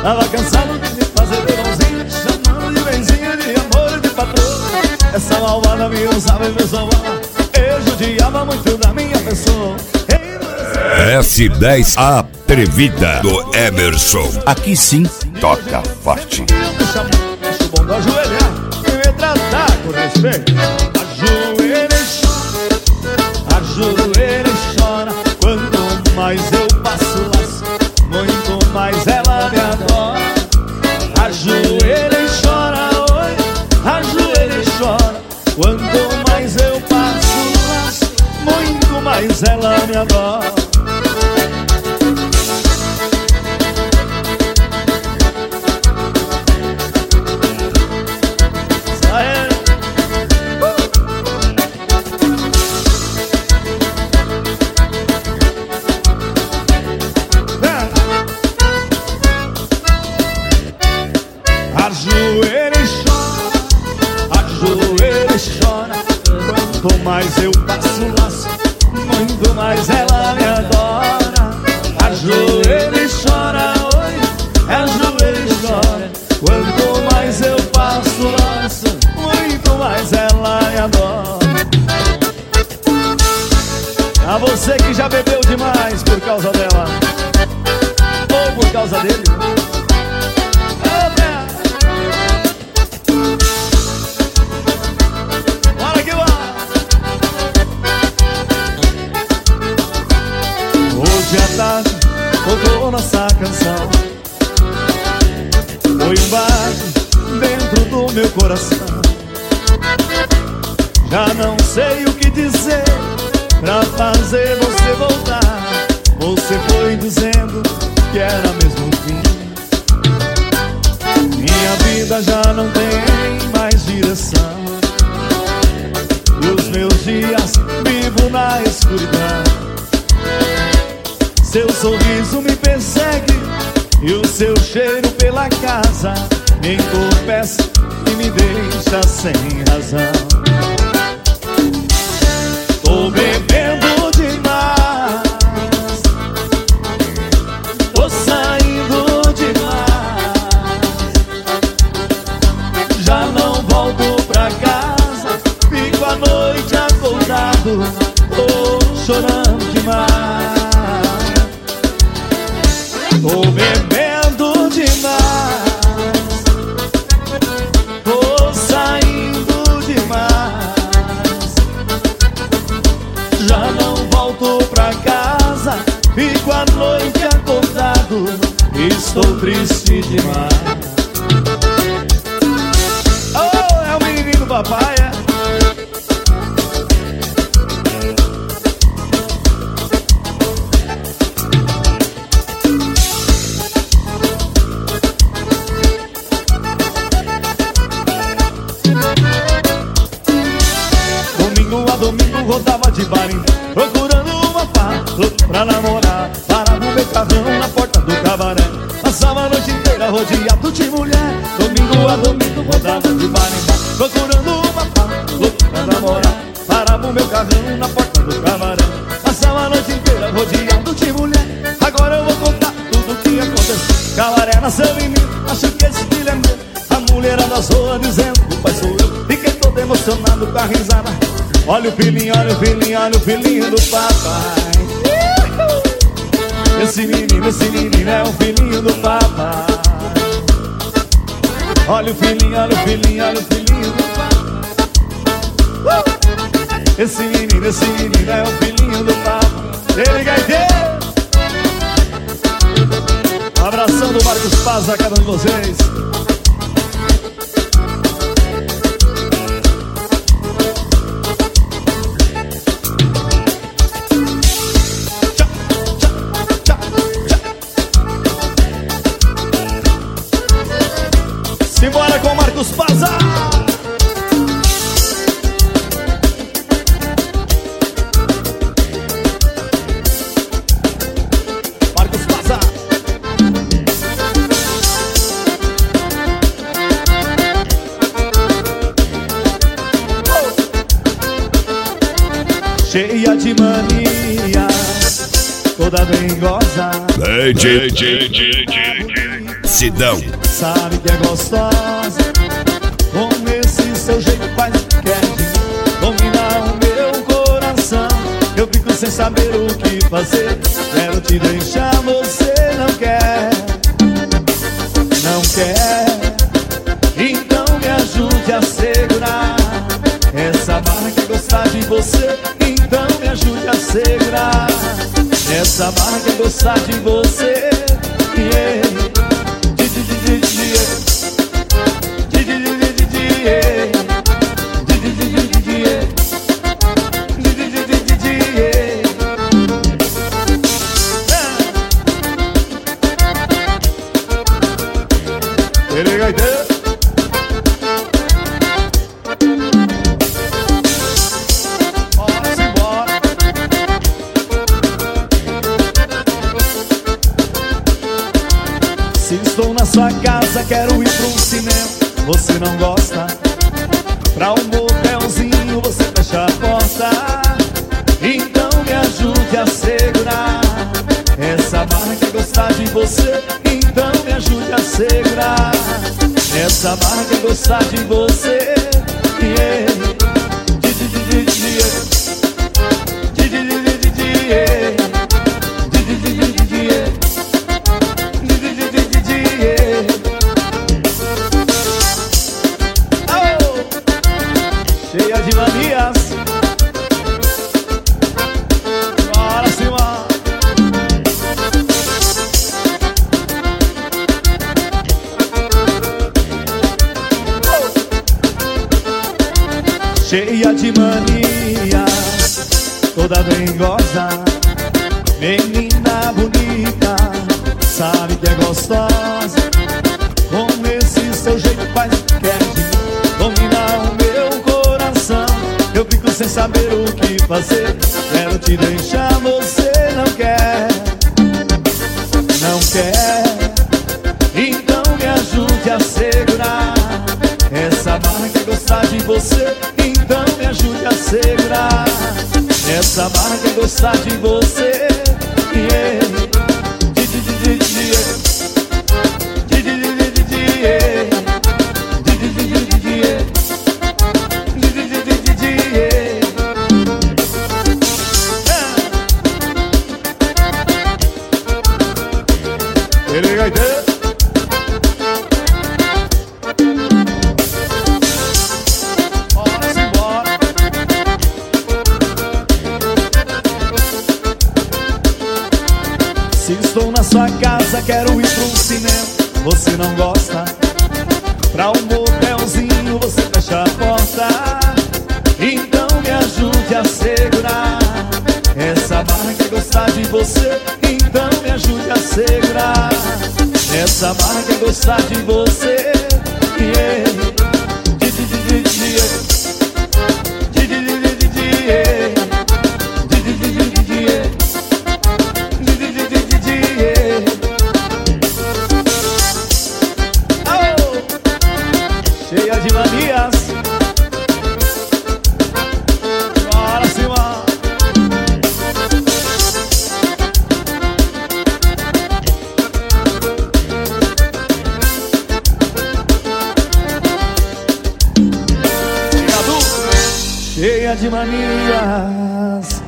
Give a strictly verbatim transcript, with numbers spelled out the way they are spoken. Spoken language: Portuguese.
Tava cansado de me fazer de bonzinho, chamando de benzinho, de amor e de patrão. Essa malvada me usava e me zoava, eu judiava muito da minha pessoa. S dez Atrevida do Emerson. Aqui sim toca forte. Deixa o bom do ajoelhar e me tratar com respeito. Ajoelha e chora, ajoelha e chora. Quanto mais eu passo laço, muito mais ela me adora. Ajoelha e chora, oi, ajoelha e chora. Quanto mais eu passo laço, muito mais ela me adora. Ajoelha e chora, ajoelha e chora. Quanto mais eu passo laço, muito mais ela me adora. Ajoelha e chora, oi, ajoelha e chora. Quanto mais eu passo laço, muito mais ela me adora. A você que já bebeu demais por causa dela, ou por causa dele. Hoje à tarde tocou nossa canção, foi um baile dentro do meu coração. Já não sei o que dizer pra fazer você voltar. Você foi dizendo que era mesmo o fim. Minha vida já não tem mais direção, e os meus dias vivo na escuridão. Seu sorriso me persegue e o seu cheiro pela casa me entorpece e me deixa sem razão. Tô bebendo demais, tô saindo demais, já não volto pra casa, fico a noite acordado, tô chorando demais. Tô bebendo demais, tô saindo demais, já não volto pra casa, fico a noite acordado, estou triste demais. Oh, é o menino papai, é? Domingo rodava de bar em bar, procurando uma pá, louco pra namorar. Parava o meu carrão na porta do cabaré, passava a noite inteira rodeado de mulher. Domingo a domingo rodava de bar em bar, procurando uma pá, louco pra namorar. Parava o meu carrão na porta do cabaré, passava a noite inteira rodeado de mulher. Agora eu vou contar tudo o que aconteceu. Cabaré nasceu em mim, acho que esse filho é meu. A mulherada zoa dizendo que o pai sou eu. Fiquei todo emocionado com a risada. Olha o filhinho, olha o filhinho, olha o filhinho do papai. Esse menino, esse menino é o filhinho do papai. Olha o filhinho, olha o filhinho, olha o filhinho do papai. Esse menino, esse menino é o filhinho do papai. Ele gaiteiro. Um abração do Marcos Paz a cada um de vocês. Simbora com Marcos Paza. Marcos Paza. Oh. Cheia de mania, toda dengosa. D J Mansidão. Sabe que é gostosa, com esse seu jeito faz o que quer de mim. Dominar o meu coração, eu fico sem saber o que fazer. Quero te deixar, você não quer, não quer. Então me ajude a segurar essa barra que é gostar de você. Então me ajude a segurar essa barra que é gostar de você. Yeah. Se estou na sua casa, quero ir pra um cinema, você não gosta. Pra um motelzinho, você fecha a porta. Então me ajude a segurar essa barra que é gostar de você. Então me ajude a segurar essa barra que é gostar de você. Yeah. Cheia de manias, bora cima. Oh. Cheia de manias, toda dengosa, menina bonita, sabe que é gostosa, com esse seu jeito faz o que quer de mim. Dominar o meu coração, eu fico sem saber o que fazer. Quero te deixar, você não quer, não quer. Então me ajude a segurar essa barra que é gostar de você. Então me ajude a segurar essa barra que é gostar de você. Yeah. Ele vai ter. Bora-se embora. Se estou na sua casa, quero ir pra um cinema, você não gosta. Pra um motelzinho, você fecha a porta. Então me ajude a segurar essa barra que é gostar de você. Então me ajude a segurar essa barra que é gostar de você. Yeah. Oh. Cheia de manias, bora cima. Cheia de manias.